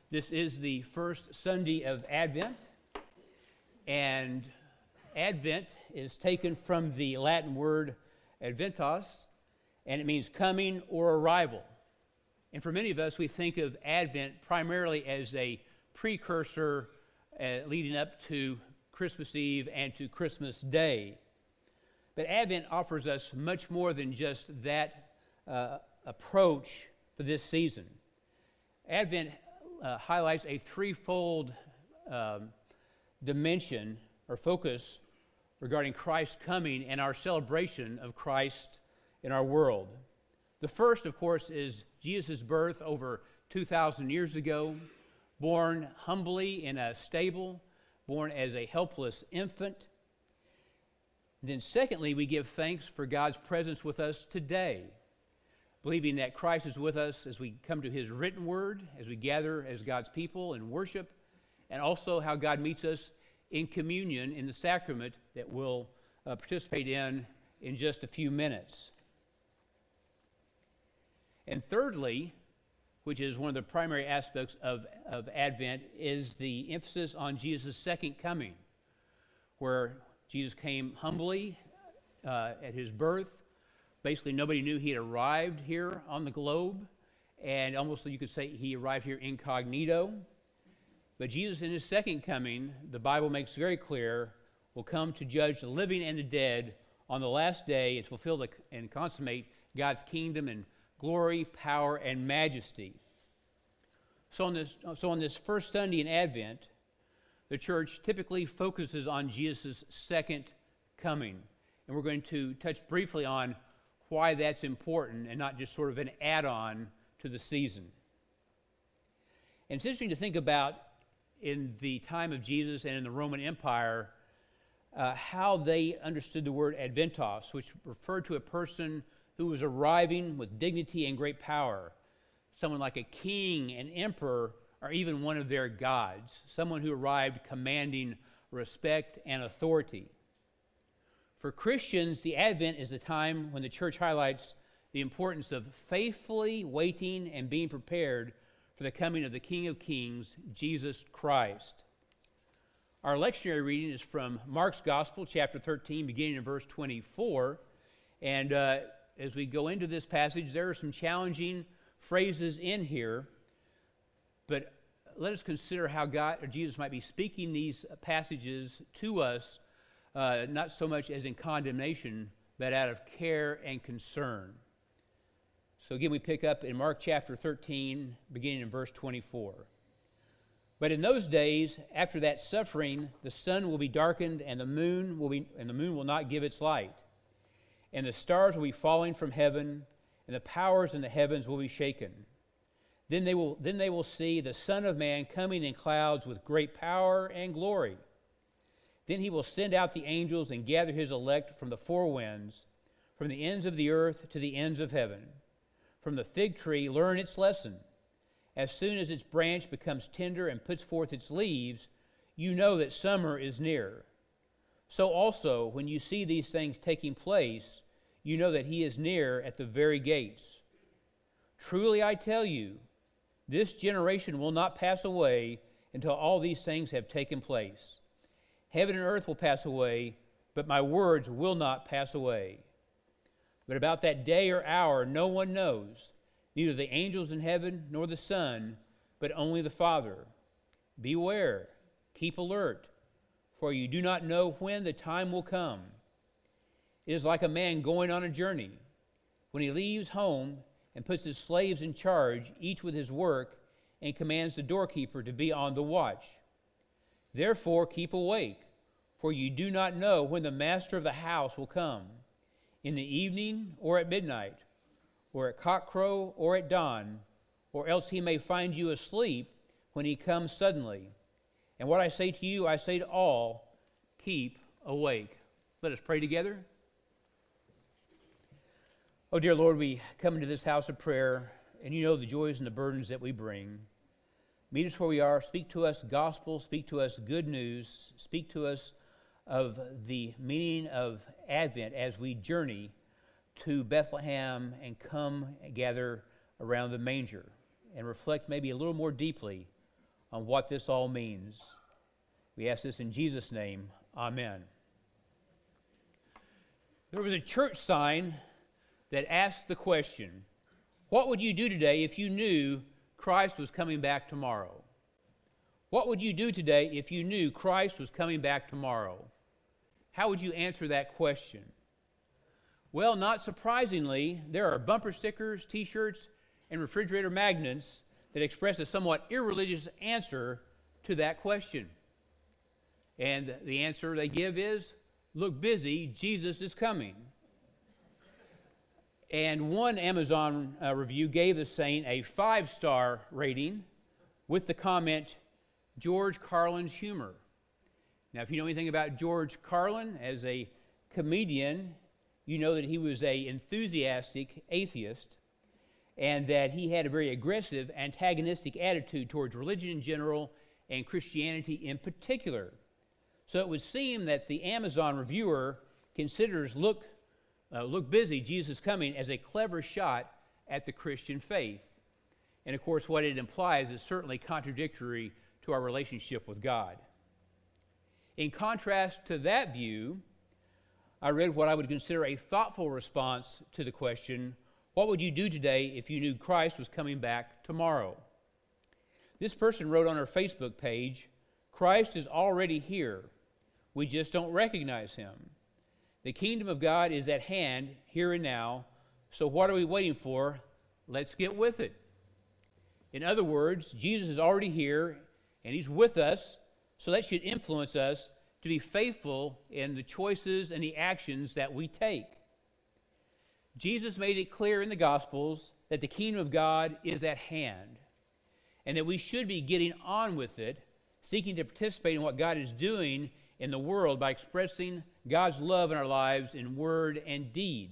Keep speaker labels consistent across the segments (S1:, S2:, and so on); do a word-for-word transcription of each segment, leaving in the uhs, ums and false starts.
S1: This is the first Sunday of Advent, and Advent is taken from the Latin word adventus, and it means coming or arrival. And for many of us, we think of Advent primarily as a precursor uh, leading up to Christmas Eve and to Christmas Day. But Advent offers us much more than just that uh, approach for this season. Advent uh, highlights a threefold um, dimension or focus regarding Christ's coming and our celebration of Christ in our world. The first, of course, is Jesus' birth over two thousand years ago, born humbly in a stable, born as a helpless infant. And then secondly, we give thanks for God's presence with us today, believing that Christ is with us as we come to his written word, as we gather as God's people in worship, and also how God meets us in communion in the sacrament that we'll uh, participate in in just a few minutes. And thirdly, which is one of the primary aspects of, of Advent, is the emphasis on Jesus' second coming, where Jesus came humbly uh, at his birth. Basically, nobody knew he had arrived here on the globe, and almost you could say he arrived here incognito. But Jesus, in his second coming, the Bible makes very clear, will come to judge the living and the dead on the last day and fulfill the, and consummate God's kingdom and glory, power, and majesty. So on this, so on this first Sunday in Advent, the church typically focuses on Jesus' second coming. And we're going to touch briefly on why that's important and not just sort of an add-on to the season. And it's interesting to think about in the time of Jesus and in the Roman Empire uh, how they understood the word adventos, which referred to a person who was arriving with dignity and great power, someone like a king, an emperor, or even one of their gods, someone who arrived commanding respect and authority. For Christians, the Advent is the time when the church highlights the importance of faithfully waiting and being prepared for the coming of the King of Kings, Jesus Christ. Our lectionary reading is from Mark's Gospel, chapter thirteen, beginning in verse twenty-four. And uh, as we go into this passage, there are some challenging phrases in here, but let us consider how God or Jesus might be speaking these passages to us, uh, not so much as in condemnation, but out of care and concern. So again, we pick up in Mark chapter thirteen, beginning in verse twenty-four. But in those days, after that suffering, the sun will be darkened, and the moon will be, and the moon will not give its light, and the stars will be falling from heaven, and the powers in the heavens will be shaken. Then they will, then they will see the Son of Man coming in clouds with great power and glory. Then he will send out the angels and gather his elect from the four winds, from the ends of the earth to the ends of heaven. From the fig tree, learn its lesson. As soon as its branch becomes tender and puts forth its leaves, you know that summer is near. So also, when you see these things taking place, you know that he is near at the very gates. Truly I tell you, this generation will not pass away until all these things have taken place. Heaven and earth will pass away, but my words will not pass away. But about that day or hour no one knows, neither the angels in heaven nor the Son, but only the Father. Beware, keep alert, for you do not know when the time will come. It is like a man going on a journey. When he leaves home and puts his slaves in charge, each with his work, and commands the doorkeeper to be on the watch. Therefore keep awake, for you do not know when the master of the house will come, in the evening or at midnight, or at cockcrow or at dawn, or else he may find you asleep when he comes suddenly. And what I say to you, I say to all, keep awake. Let us pray together. Oh, dear Lord, we come into this house of prayer, and you know the joys and the burdens that we bring. Meet us where we are. Speak to us gospel. Speak to us good news. Speak to us of the meaning of Advent as we journey to Bethlehem and come and gather around the manger and reflect maybe a little more deeply on what this all means. We ask this in Jesus' name. Amen. There was a church sign that asked the question, what would you do today if you knew Christ was coming back tomorrow? What would you do today if you knew Christ was coming back tomorrow? How would you answer that question? Well, not surprisingly, there are bumper stickers, t-shirts, and refrigerator magnets that express a somewhat irreligious answer to that question. And the answer they give is, look busy, Jesus is coming. And one Amazon uh, review gave the saying a five-star rating with the comment, George Carlin's humor. Now, if you know anything about George Carlin as a comedian, you know that he was an enthusiastic atheist and that he had a very aggressive, antagonistic attitude towards religion in general and Christianity in particular. So it would seem that the Amazon reviewer considers Look, uh, Look Busy, Jesus Coming as a clever shot at the Christian faith. And of course, what it implies is certainly contradictory to our relationship with God. In contrast to that view, I read what I would consider a thoughtful response to the question, what would you do today if you knew Christ was coming back tomorrow? This person wrote on her Facebook page, Christ is already here. We just don't recognize him. The kingdom of God is at hand, here and now, so what are we waiting for? Let's get with it. In other words, Jesus is already here, and he's with us, so that should influence us to be faithful in the choices and the actions that we take. Jesus made it clear in the Gospels that the kingdom of God is at hand, and that we should be getting on with it, seeking to participate in what God is doing in the world by expressing God's love in our lives in word and deed.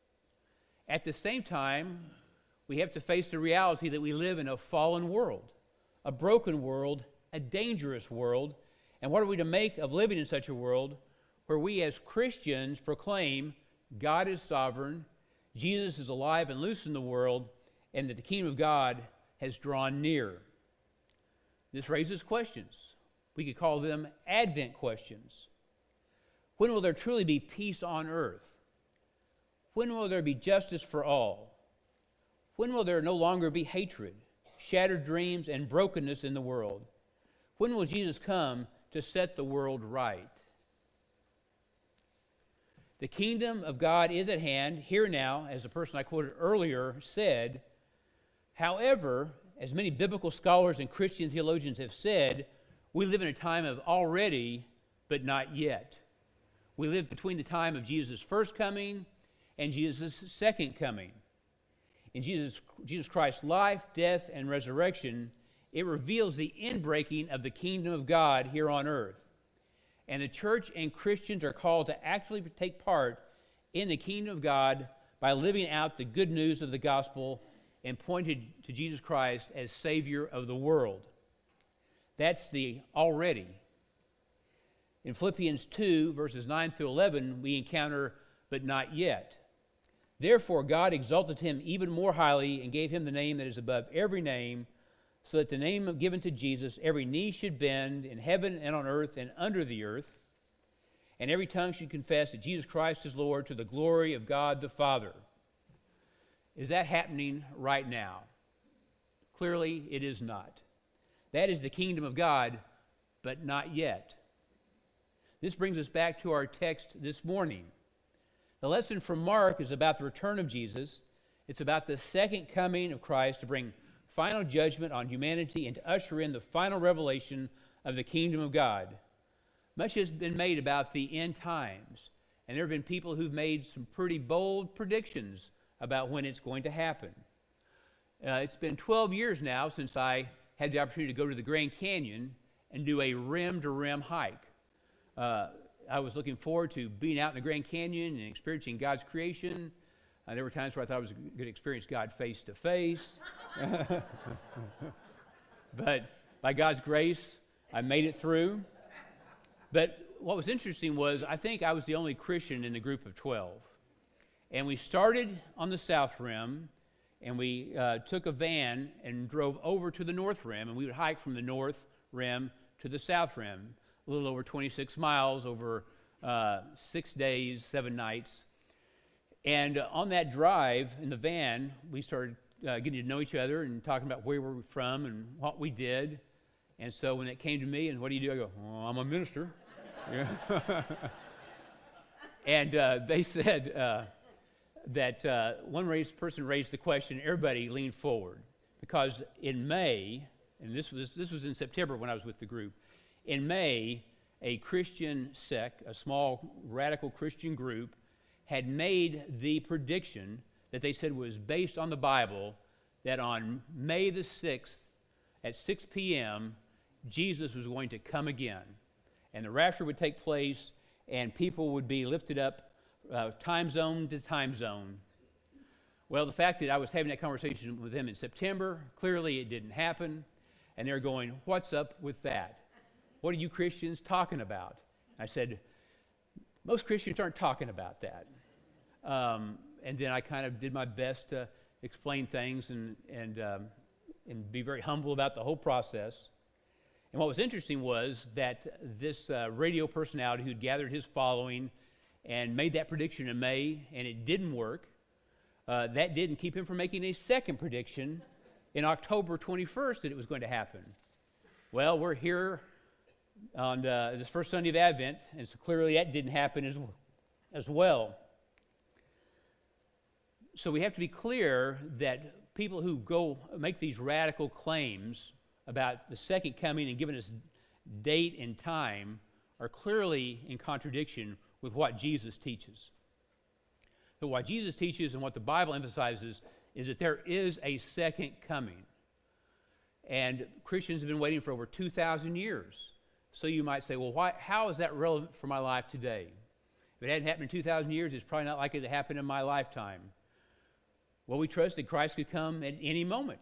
S1: At the same time, we have to face the reality that we live in a fallen world, a broken world, a dangerous world. And what are we to make of living in such a world where we as Christians proclaim God is sovereign, Jesus is alive and loose in the world, and that the kingdom of God has drawn near? This raises questions. We could call them Advent questions. When will there truly be peace on earth? When will there be justice for all? When will there no longer be hatred, shattered dreams, and brokenness in the world? When will Jesus come to set the world right? The kingdom of God is at hand, here now, as the person I quoted earlier said. However, as many biblical scholars and Christian theologians have said, we live in a time of already, but not yet. We live between the time of Jesus' first coming and Jesus' second coming. In Jesus, Jesus Christ's life, death, and resurrection, it reveals the inbreaking of the kingdom of God here on earth. And the church and Christians are called to actively take part in the kingdom of God by living out the good news of the gospel and pointing to Jesus Christ as Savior of the world. That's the already. In Philippians two, verses nine through eleven, we encounter, but not yet. Therefore, God exalted him even more highly and gave him the name that is above every name, so that the name given to Jesus, every knee should bend in heaven and on earth and under the earth, and every tongue should confess that Jesus Christ is Lord, to the glory of God the Father. Is that happening right now? Clearly, it is not. That is the kingdom of God, but not yet. This brings us back to our text this morning. The lesson from Mark is about the return of Jesus. It's about the second coming of Christ to bring final judgment on humanity and to usher in the final revelation of the kingdom of God. Much has been made about the end times, and there have been people who've made some pretty bold predictions about when it's going to happen. Uh, it's been twelve years now since I had the opportunity to go to the Grand Canyon and do a rim-to-rim hike. Uh, I was looking forward to being out in the Grand Canyon and experiencing God's creation. Uh, there were times where I thought I was going to experience God face to face. But by God's grace, I made it through. But what was interesting was I think I was the only Christian in the group of twelve. And we started on the South Rim, and we uh, took a van and drove over to the North Rim, and we would hike from the North Rim to the South Rim, a little over twenty-six miles over uh, six days, seven nights. And uh, on that drive in the van, we started uh, getting to know each other and talking about where we were from and what we did. And so when it came to me, and what do you do? I go, oh, I'm a minister. Yeah. And uh, they said uh, that uh, one raised, person raised the question, everybody leaned forward. Because in May, and this was, this was in September when I was with the group, in May, a Christian sect, a small radical Christian group, had made the prediction that they said was based on the Bible, that on May the sixth at six p.m., Jesus was going to come again. And the rapture would take place, and people would be lifted up uh, time zone to time zone. Well, the fact that I was having that conversation with them in September, clearly it didn't happen. And they're going, what's up with that? What are you Christians talking about? I said, most Christians aren't talking about that. Um, and then I kind of did my best to explain things and, and, um, and be very humble about the whole process. And what was interesting was that this uh, radio personality who'd gathered his following and made that prediction in May, and it didn't work, uh, that didn't keep him from making a second prediction in October twenty-first that it was going to happen. Well, we're here on uh, this first Sunday of Advent, and so clearly that didn't happen as, as well. So we have to be clear that people who go make these radical claims about the second coming and giving us date and time are clearly in contradiction with what Jesus teaches. But what Jesus teaches and what the Bible emphasizes is that there is a second coming. And Christians have been waiting for over two thousand years. So you might say, well, why, how is that relevant for my life today? If it hadn't happened in two thousand years, it's probably not likely to happen in my lifetime. Well, we trust that Christ could come at any moment.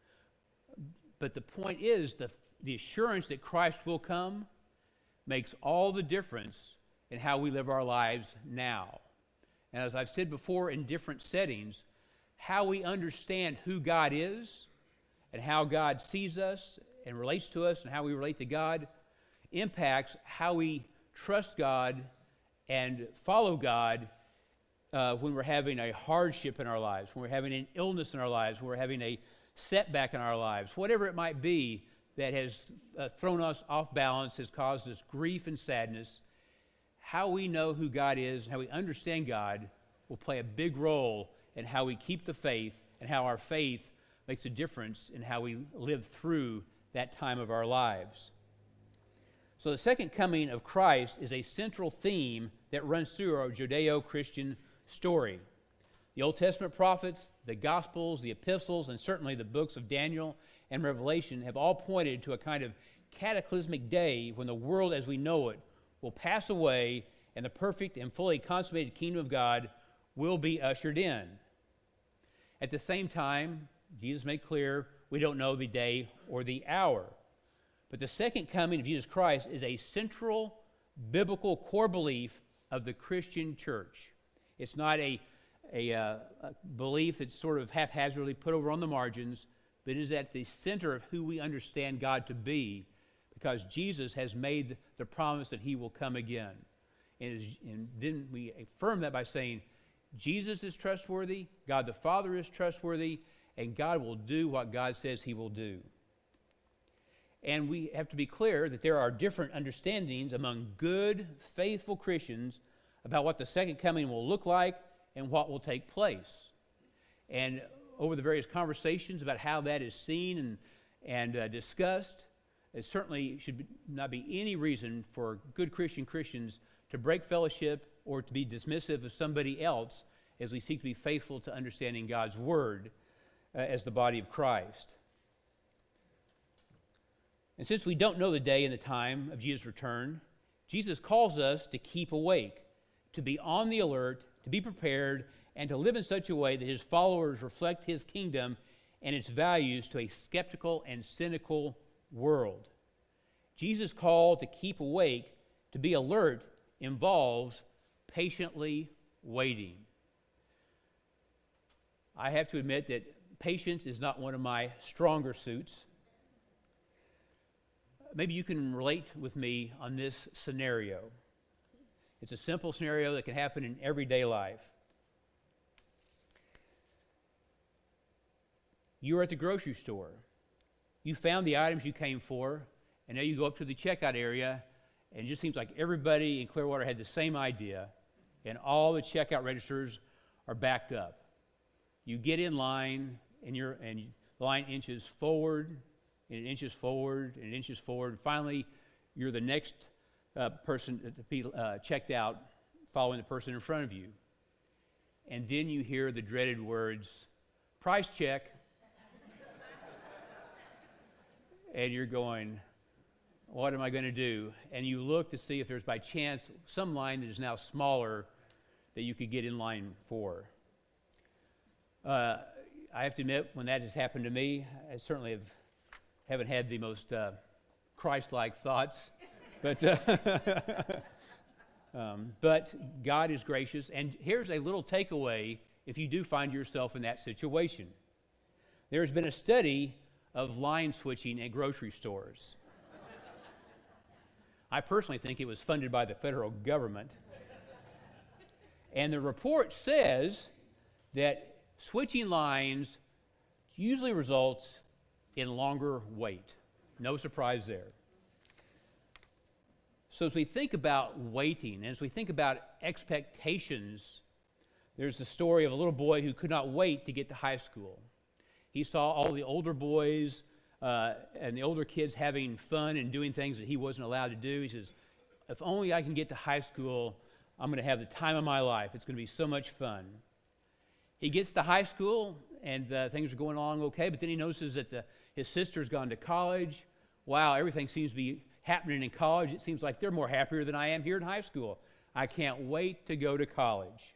S1: But the point is, the, the assurance that Christ will come makes all the difference in how we live our lives now. And as I've said before in different settings, how we understand who God is and how God sees us and relates to us and how we relate to God impacts how we trust God and follow God uh, when we're having a hardship in our lives, when we're having an illness in our lives, when we're having a setback in our lives, whatever it might be that has uh, thrown us off balance, has caused us grief and sadness. How we know who God is and how we understand God will play a big role in how we keep the faith and how our faith makes a difference in how we live through that time of our lives. So the second coming of Christ is a central theme that runs through our Judeo-Christian story. The Old Testament prophets, the Gospels, the epistles, and certainly the books of Daniel and Revelation have all pointed to a kind of cataclysmic day when the world as we know it will pass away and the perfect and fully consummated kingdom of God will be ushered in. At the same time, Jesus made clear we don't know the day or the hour. But the second coming of Jesus Christ is a central biblical core belief of the Christian church. It's not a A, uh, a belief that's sort of haphazardly put over on the margins, but is at the center of who we understand God to be, because Jesus has made the promise that he will come again. And, is, and then we affirm that by saying, Jesus is trustworthy, God the Father is trustworthy, and God will do what God says he will do. And we have to be clear that there are different understandings among good, faithful Christians about what the second coming will look like and what will take place. And over the various conversations about how that is seen and, and uh, discussed, it certainly should be, not be any reason for good Christian Christians to break fellowship or to be dismissive of somebody else as we seek to be faithful to understanding God's Word uh, as the body of Christ. And since we don't know the day and the time of Jesus' return, Jesus calls us to keep awake, to be on the alert, to be prepared, and to live in such a way that his followers reflect his kingdom and its values to a skeptical and cynical world. Jesus' call to keep awake, to be alert, involves patiently waiting. I have to admit that patience is not one of my stronger suits. Maybe you can relate with me on this scenario. It's a simple scenario that can happen in everyday life. You were at the grocery store. You found the items you came for, and now you go up to the checkout area, and it just seems like everybody in Clearwater had the same idea, and all the checkout registers are backed up. You get in line, and, you're, and the line inches forward, and it inches forward, and it inches forward. Finally, you're the next uh, person to be uh, checked out, following the person in front of you. And then you hear the dreaded words, "Price check." And you're going, what am I going to do? And you look to see if there's by chance some line that is now smaller that you could get in line for. Uh, I have to admit, when that has happened to me, I certainly have, haven't had the most uh, Christ-like thoughts. But, uh, um, but God is gracious. And here's a little takeaway if you do find yourself in that situation. There's been a study of line switching at grocery stores. I personally think it was funded by the federal government. And the report says that switching lines usually results in longer wait. No surprise there. So as we think about waiting, as we think about expectations, there's the story of a little boy who could not wait to get to high school. He saw all the older boys uh, and the older kids having fun and doing things that he wasn't allowed to do. He says, if only I can get to high school, I'm going to have the time of my life. It's going to be so much fun. He gets to high school, and uh, things are going along okay, but then he notices that the, his sister's gone to college. Wow, everything seems to be happening in college. It seems like they're more happier than I am here in high school. I can't wait to go to college.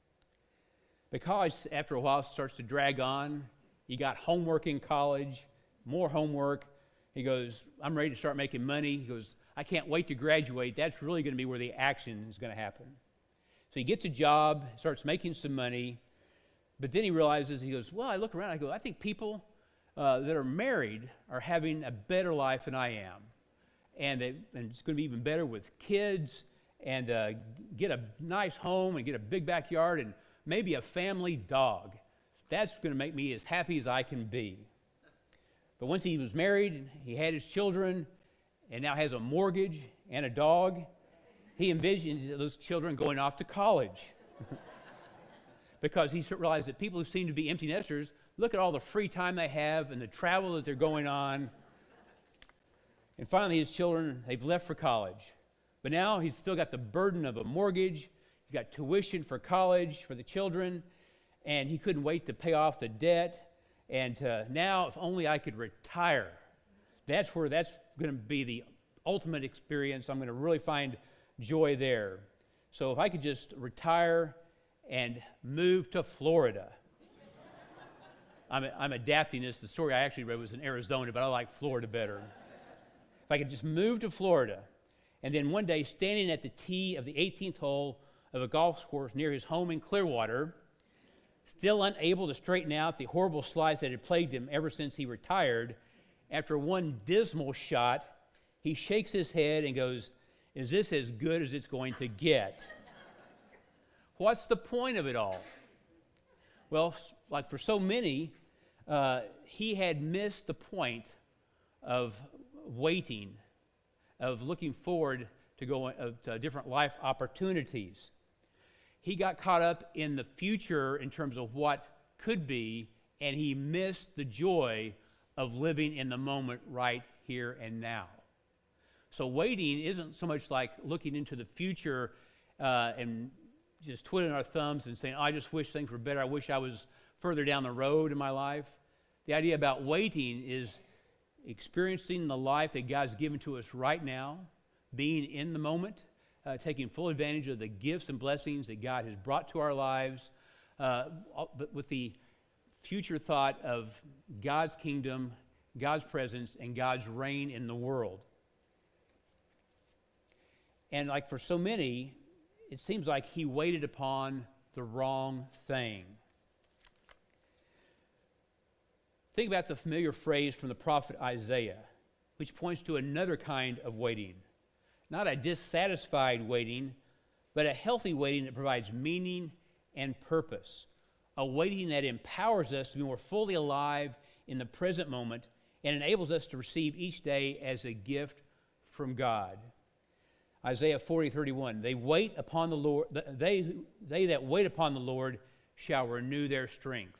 S1: But college, after a while, starts to drag on. You got homework in college, more homework. He goes, I'm ready to start making money. He goes, I can't wait to graduate. That's really going to be where the action is going to happen. So he gets a job, starts making some money, but then he realizes, he goes, well, I look around, I go, I think people uh, that are married are having a better life than I am. And, they, and it's going to be even better with kids, and uh, get a nice home and get a big backyard and maybe a family dog. That's going to make me as happy as I can be. But once he was married, he had his children, and now has a mortgage and a dog, he envisioned those children going off to college. Because he realized that people who seem to be empty nesters, look at all the free time they have and the travel that they're going on. And finally, his children, they've left for college. But now he's still got the burden of a mortgage. He's got tuition for college for the children. And he couldn't wait to pay off the debt. And uh, now, if only I could retire. That's where that's going to be the ultimate experience. I'm going to really find joy there. So if I could just retire and move to Florida. I'm, I'm adapting this. The story I actually read was in Arizona, but I like Florida better. If I could just move to Florida, and then one day, standing at the tee of the eighteenth hole of a golf course near his home in Clearwater, still unable to straighten out the horrible slides that had plagued him ever since he retired, after one dismal shot, he shakes his head and goes, is this as good as it's going to get? What's the point of it all? Well, like for so many, uh, he had missed the point of waiting, of looking forward to, go, uh, to different life opportunities. He got caught up in the future in terms of what could be, and he missed the joy of living in the moment right here and now. So waiting isn't so much like looking into the future uh, and just twiddling our thumbs and saying, oh, I just wish things were better. I wish I was further down the road in my life. The idea about waiting is experiencing the life that God's given to us right now, being in the moment, uh, taking full advantage of the gifts and blessings that God has brought to our lives, uh, but with the future thought of God's kingdom, God's presence, and God's reign in the world. And like for so many, it seems like he waited upon the wrong thing. think about the familiar phrase from the prophet Isaiah, which points to another kind of waiting. Not a dissatisfied waiting, but a healthy waiting that provides meaning and purpose. A waiting that empowers us to be more fully alive in the present moment and enables us to receive each day as a gift from God. Isaiah forty thirty-one, they wait upon the Lord, they, they that wait upon the Lord shall renew their strength.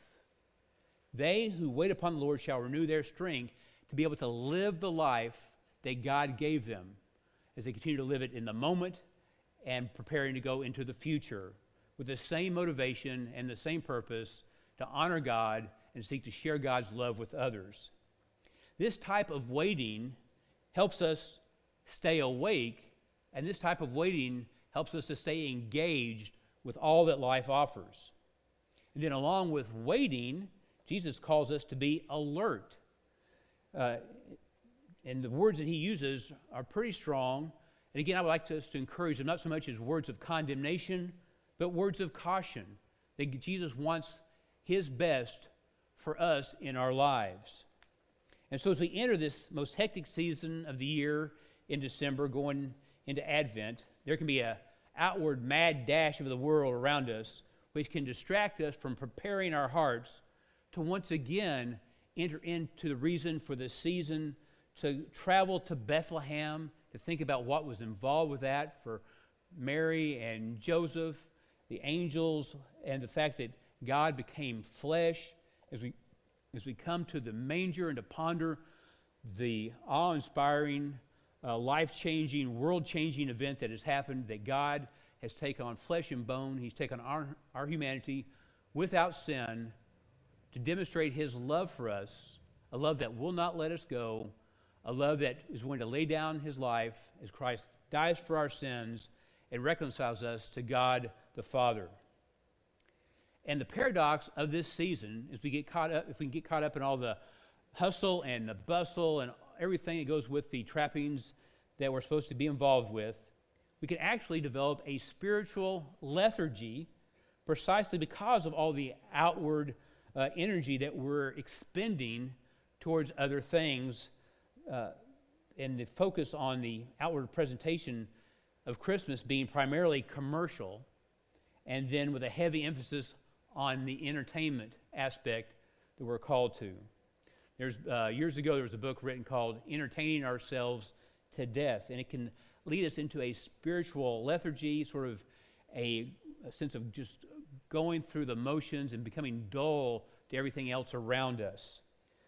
S1: They who wait upon the Lord shall renew their strength to be able to live the life that God gave them as they continue to live it in the moment and preparing to go into the future with the same motivation and the same purpose to honor God and seek to share God's love with others. This type of waiting helps us stay awake, and this type of waiting helps us to stay engaged with all that life offers. And then along with waiting, Jesus calls us to be alert. Uh, and the words that he uses are pretty strong. And again, I would like us to encourage them, not so much as words of condemnation, but words of caution, that Jesus wants his best for us in our lives. And so as we enter this most hectic season of the year in December, going into Advent, there can be an outward mad dash of the world around us, which can distract us from preparing our hearts to once again enter into the reason for the season, to travel to Bethlehem, to think about what was involved with that for Mary and Joseph, the angels, and the fact that God became flesh. As we, as we come to the manger and to ponder the awe-inspiring, uh, life-changing, world-changing event that has happened, that God has taken on flesh and bone. He's taken our, our humanity without sin to demonstrate his love for us, a love that will not let us go, a love that is willing to lay down his life as Christ dies for our sins and reconciles us to God the Father. And the paradox of this season is we get caught up, if we can get caught up in all the hustle and the bustle and everything that goes with the trappings that we're supposed to be involved with, we can actually develop a spiritual lethargy precisely because of all the outward uh, energy that we're expending towards other things, uh, and the focus on the outward presentation of Christmas being primarily commercial, and then with a heavy emphasis on the entertainment aspect that we're called to. There's uh, years ago there was a book written called Entertaining Ourselves to Death, and it can lead us into a spiritual lethargy, sort of a, a sense of just going through the motions and becoming dull to everything else around us.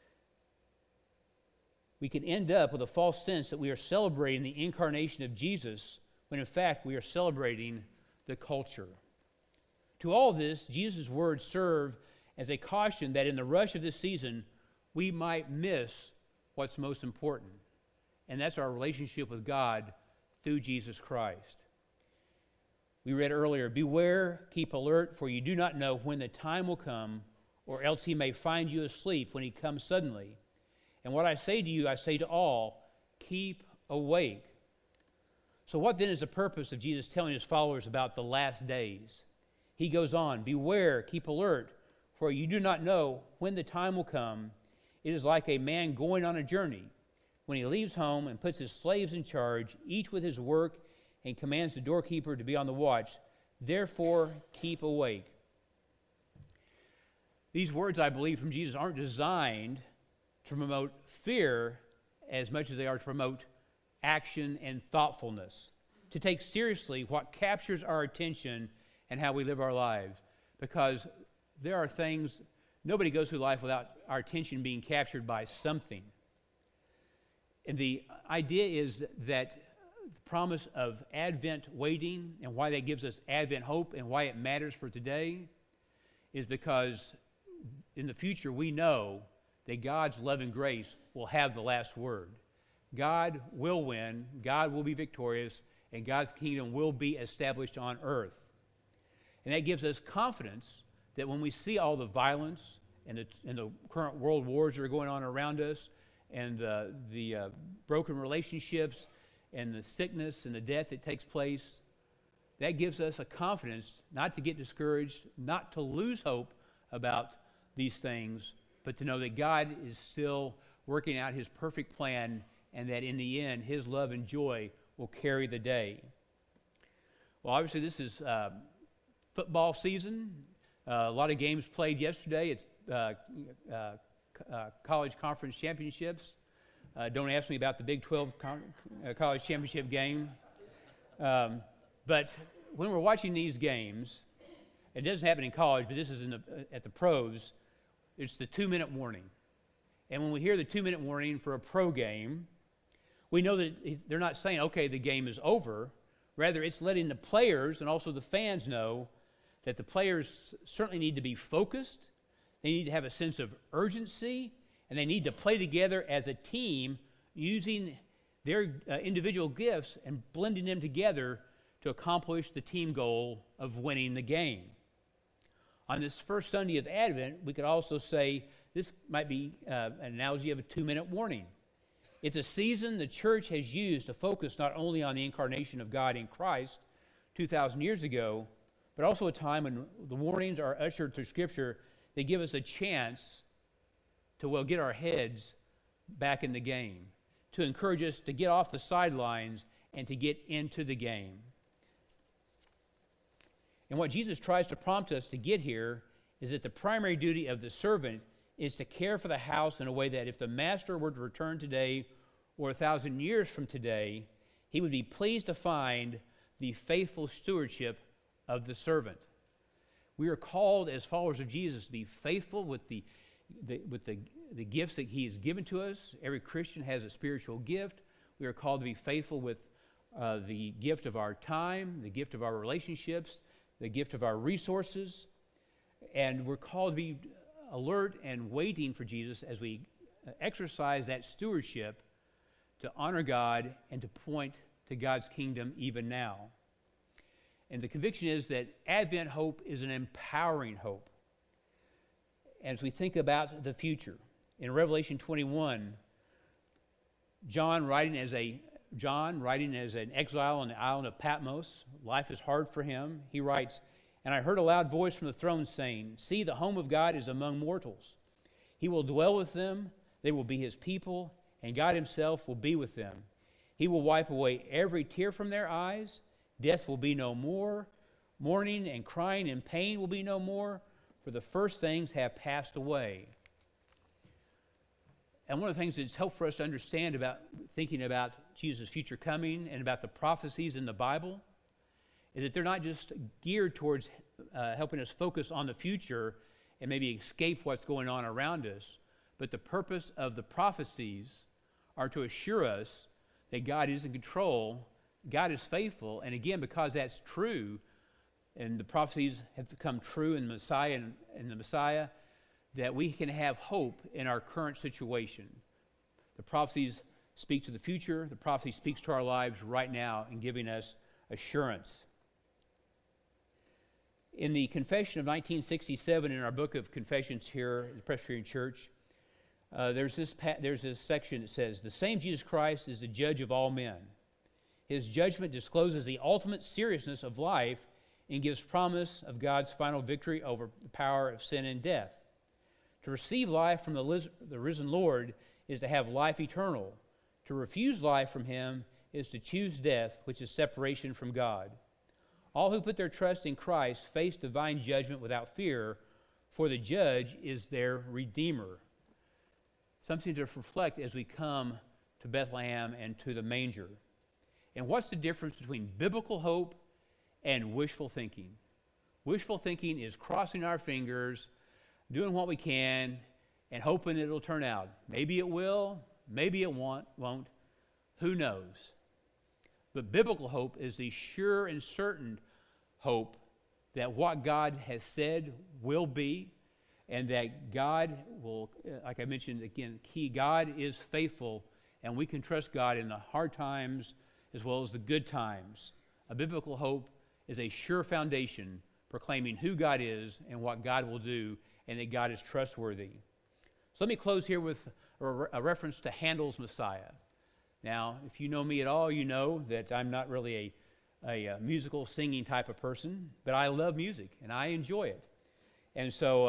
S1: We can end up with a false sense that we are celebrating the incarnation of Jesus, when in fact we are celebrating the culture. To all this, Jesus' words serve as a caution that in the rush of this season, we might miss what's most important, and that's our relationship with God through Jesus Christ. We read earlier, beware, keep alert, for you do not know when the time will come, or else he may find you asleep when he comes suddenly. And what I say to you, I say to all, keep awake. So what then is the purpose of Jesus telling his followers about the last days? He goes on, beware, keep alert, for you do not know when the time will come. It is like a man going on a journey, when he leaves home and puts his slaves in charge, each with his work, and commands the doorkeeper to be on the watch. Therefore, keep awake. These words, I believe, from Jesus aren't designed to promote fear as much as they are to promote action and thoughtfulness, to take seriously what captures our attention and how we live our lives. Because there are things, nobody goes through life without our attention being captured by something. And the idea is that the promise of Advent waiting and why that gives us Advent hope and why it matters for today is because in the future we know that God's love and grace will have the last word. God will win, God will be victorious, and God's kingdom will be established on earth. And that gives us confidence that when we see all the violence and the, and the current world wars that are going on around us, and uh, the uh, broken relationships, and the sickness and the death that takes place, that gives us a confidence not to get discouraged, not to lose hope about these things, but to know that God is still working out his perfect plan, and that in the end, his love and joy will carry the day. Well, obviously, this is uh, football season. Uh, a lot of games played yesterday. It's uh, uh, uh, college conference championships. Uh, don't ask me about the Big twelve con- uh, college championship game. Um, but when we're watching these games, it doesn't happen in college, but this is in the, uh, at the pros, it's the two-minute warning. And when we hear the two-minute warning for a pro game, we know that they're not saying, okay, the game is over. Rather, it's letting the players and also the fans know that the players certainly need to be focused, they need to have a sense of urgency, and they need to play together as a team using their uh, individual gifts and blending them together to accomplish the team goal of winning the game. On this first Sunday of Advent, we could also say this might be uh, an analogy of a two-minute warning. It's a season the church has used to focus not only on the incarnation of God in Christ two thousand years ago, but also a time when the warnings are ushered through Scripture. They give us a chance to, well, get our heads back in the game, to encourage us to get off the sidelines and to get into the game. And what Jesus tries to prompt us to get here is that the primary duty of the servant is to care for the house in a way that if the master were to return today or a thousand years from today, he would be pleased to find the faithful stewardship of the servant. We are called as followers of Jesus to be faithful with the, the, with the, the gifts that he has given to us. Every Christian has a spiritual gift. We are called to be faithful with uh, the gift of our time, the gift of our relationships, the gift of our resources. And we're called to be alert and waiting for Jesus as we exercise that stewardship to honor God and to point to God's kingdom even now. And the conviction is that Advent hope is an empowering hope. As we think about the future, in Revelation twenty-one, John writing as a John writing as an exile on the island of Patmos, life is hard for him. He writes, "And I heard a loud voice from the throne saying, 'See, the home of God is among mortals. He will dwell with them, they will be his people, and God himself will be with them. He will wipe away every tear from their eyes. Death will be no more. Mourning and crying and pain will be no more, for the first things have passed away.'" And one of the things that's helpful for us to understand about thinking about Jesus' future coming and about the prophecies in the Bible is that they're not just geared towards uh, helping us focus on the future and maybe escape what's going on around us, but the purpose of the prophecies are to assure us that God is in control, God is faithful, and again, because that's true, and the prophecies have become true in the Messiah and in the Messiah, that we can have hope in our current situation. The prophecies speak to the future. The prophecy speaks to our lives right now in giving us assurance. In the Confession of nineteen sixty-seven, in our book of Confessions here at the Presbyterian Church, uh, there's, this pa- there's this section that says, "The same Jesus Christ is the judge of all men. His judgment discloses the ultimate seriousness of life and gives promise of God's final victory over the power of sin and death. To receive life from the, lis- the risen Lord is to have life eternal. To refuse life from him is to choose death, which is separation from God. All who put their trust in Christ face divine judgment without fear, for the judge is their Redeemer." Something to reflect as we come to Bethlehem and to the manger. And what's the difference between biblical hope and wishful thinking? Wishful thinking is crossing our fingers, doing what we can, and hoping it'll turn out. Maybe it will, maybe it won't, won't. Who knows? But biblical hope is the sure and certain hope that what God has said will be, and that God will, like I mentioned again, key, God is faithful, and we can trust God in the hard times as well as the good times. A biblical hope is a sure foundation proclaiming who God is and what God will do, and that God is trustworthy. So let me close here with a, a reference to Handel's Messiah. Now, if you know me at all, you know that I'm not really a, a, a musical singing type of person, but I love music and I enjoy it. And so uh,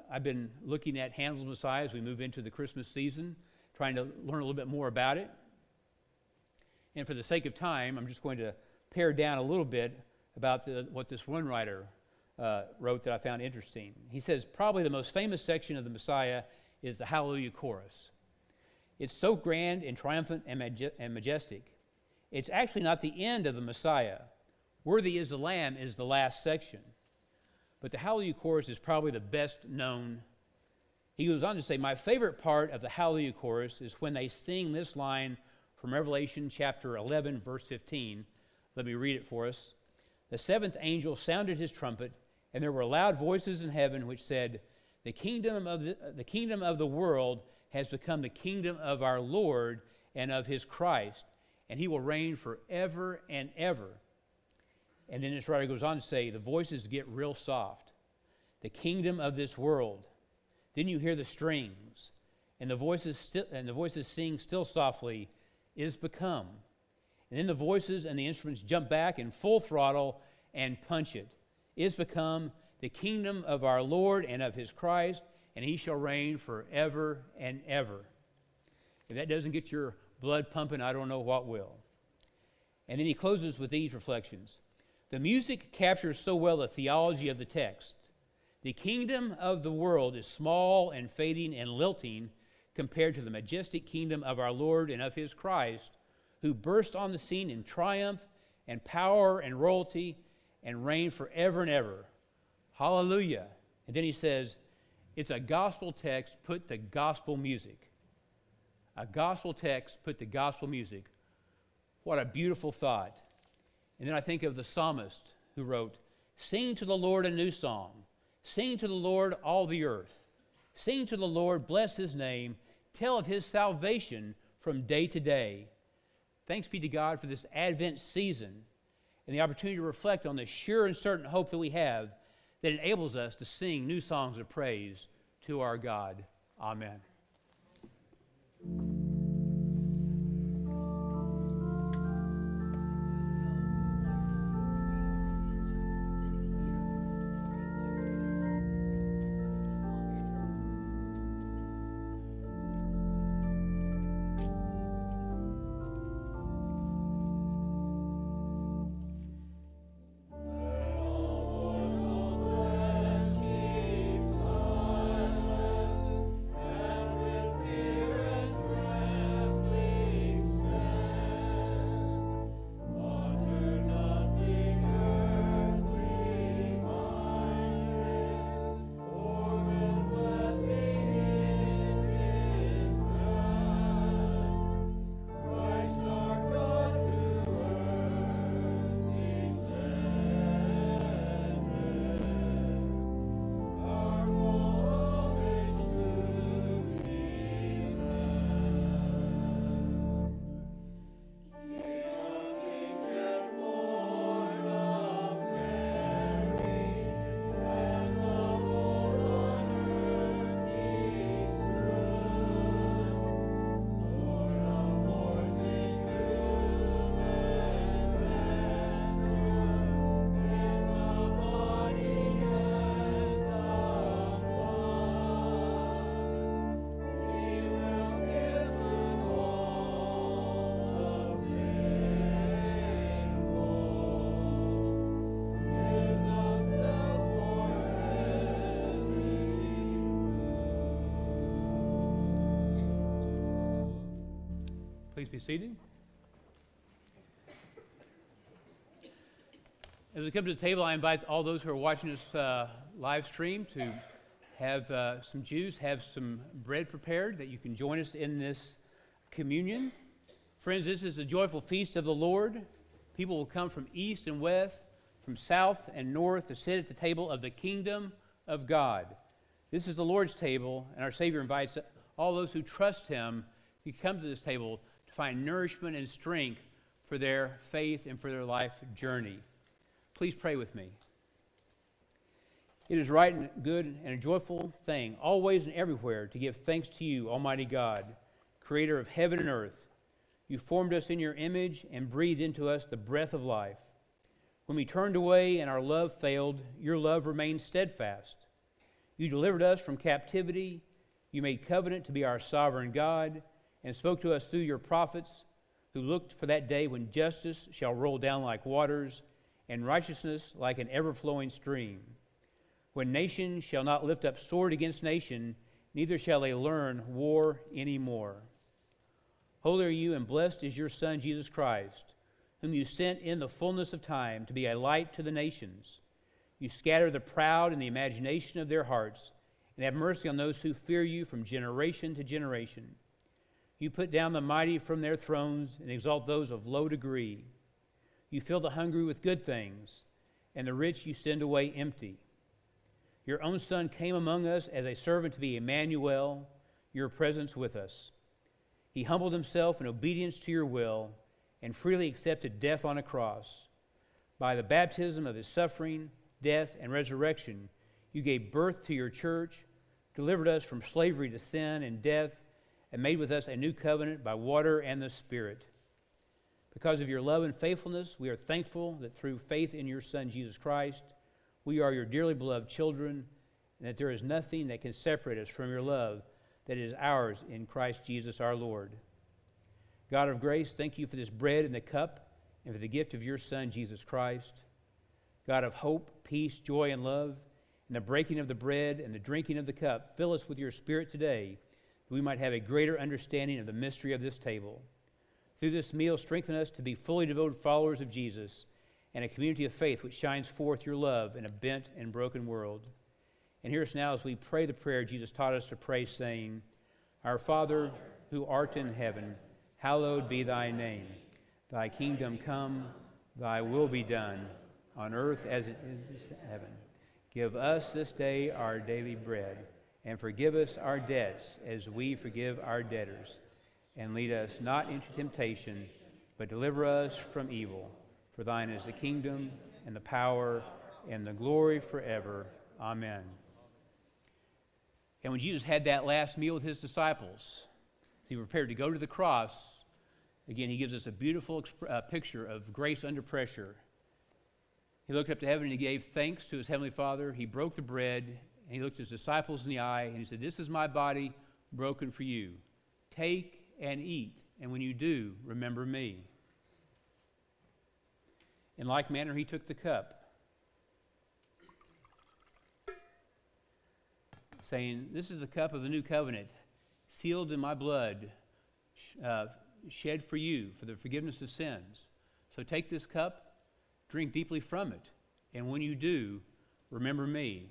S1: I've been looking at Handel's Messiah as we move into the Christmas season, trying to learn a little bit more about it. And for the sake of time, I'm just going to pare down a little bit about the, what this one writer uh, wrote that I found interesting. He says, probably the most famous section of the Messiah is the Hallelujah Chorus. It's so grand and triumphant and, maj- and majestic. It's actually not the end of the Messiah. Worthy is the Lamb is the last section. But the Hallelujah Chorus is probably the best known. He goes on to say, my favorite part of the Hallelujah Chorus is when they sing this line from Revelation chapter eleven, verse fifteen. Let me read it for us. The seventh angel sounded his trumpet, and there were loud voices in heaven which said, the kingdom of the, the kingdom of the world has become the kingdom of our Lord and of his Christ, and he will reign forever and ever. And then this writer goes on to say, the voices get real soft. The kingdom of this world. Then you hear the strings, and the voices sti- and the voices sing still softly, is become. And then the voices and the instruments jump back in full throttle and punch it. Is become the kingdom of our Lord and of his Christ, and he shall reign forever and ever. If that doesn't get your blood pumping, I don't know what will. And then he closes with these reflections. The music captures so well the theology of the text. The kingdom of the world is small and fading and lilting compared to the majestic kingdom of our Lord and of his Christ, who burst on the scene in triumph and power and royalty and reign forever and ever. Hallelujah. And then he says, it's a gospel text put to gospel music. A gospel text put to gospel music. What a beautiful thought. And then I think of the psalmist who wrote, sing to the Lord a new song. Sing to the Lord all the earth. Sing to the Lord, bless his name. Tell of his salvation from day to day. Thanks be to God for this Advent season and the opportunity to reflect on the sure and certain hope that we have that enables us to sing new songs of praise to our God. Amen. Please be seated. As we come to the table, I invite all those who are watching this uh, live stream to have uh, some juice, have some bread prepared that you can join us in this communion. Friends, this is a joyful feast of the Lord. People will come from east and west, from south and north to sit at the table of the kingdom of God. This is the Lord's table, and our Savior invites all those who trust him to come to this table to find nourishment and strength for their faith and for their life journey. Please pray with me. It is right and good and a joyful thing, always and everywhere, to give thanks to you, Almighty God, creator of heaven and earth. You formed us in your image and breathed into us the breath of life. When we turned away and our love failed, your love remained steadfast. You delivered us from captivity. You made covenant to be our sovereign God, and spoke to us through your prophets, who looked for that day when justice shall roll down like waters, and righteousness like an ever-flowing stream. When nation shall not lift up sword against nation, neither shall they learn war any more. Holy are you, and blessed is your Son, Jesus Christ, whom you sent in the fullness of time to be a light to the nations. You scatter the proud in the imagination of their hearts, and have mercy on those who fear you from generation to generation. You put down the mighty from their thrones and exalt those of low degree. You fill the hungry with good things, and the rich you send away empty. Your own Son came among us as a servant to be Emmanuel, your presence with us. He humbled himself in obedience to your will and freely accepted death on a cross. By the baptism of his suffering, death, and resurrection, you gave birth to your church, delivered us from slavery to sin and death, and made with us a new covenant by water and the Spirit. Because of your love and faithfulness, we are thankful that through faith in your Son, Jesus Christ, we are your dearly beloved children, and that there is nothing that can separate us from your love that is ours in Christ Jesus our Lord. God of grace, thank you for this bread and the cup, and for the gift of your Son, Jesus Christ. God of hope, peace, joy, and love, in the breaking of the bread and the drinking of the cup, fill us with your Spirit today, that we might have a greater understanding of the mystery of this table. Through this meal, strengthen us to be fully devoted followers of Jesus and a community of faith which shines forth your love in a bent and broken world. And hear us now as we pray the prayer Jesus taught us to pray, saying, Our Father, who art in heaven, hallowed be thy name. Thy kingdom come, thy will be done, on earth as it is in heaven. Give us this day our daily bread, and forgive us our debts as we forgive our debtors. And lead us not into temptation, but deliver us from evil. For thine is the kingdom, and the power, and the glory forever. Amen. And when Jesus had that last meal with his disciples, as he prepared to go to the cross, again, he gives us a beautiful exp- uh, picture of grace under pressure. He looked up to heaven and he gave thanks to his heavenly Father. He broke the bread, and he looked his disciples in the eye, and he said, This is my body broken for you. Take and eat, and when you do, remember me. In like manner, he took the cup, saying, This is the cup of the new covenant, sealed in my blood, uh, shed for you for the forgiveness of sins. So take this cup, drink deeply from it, and when you do, remember me.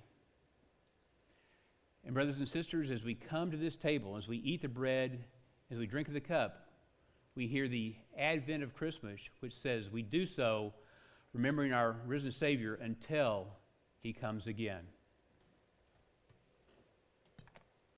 S1: And brothers and sisters, as we come to this table, as we eat the bread, as we drink of the cup, we hear the advent of Christmas, which says we do so remembering our risen Savior until he comes again.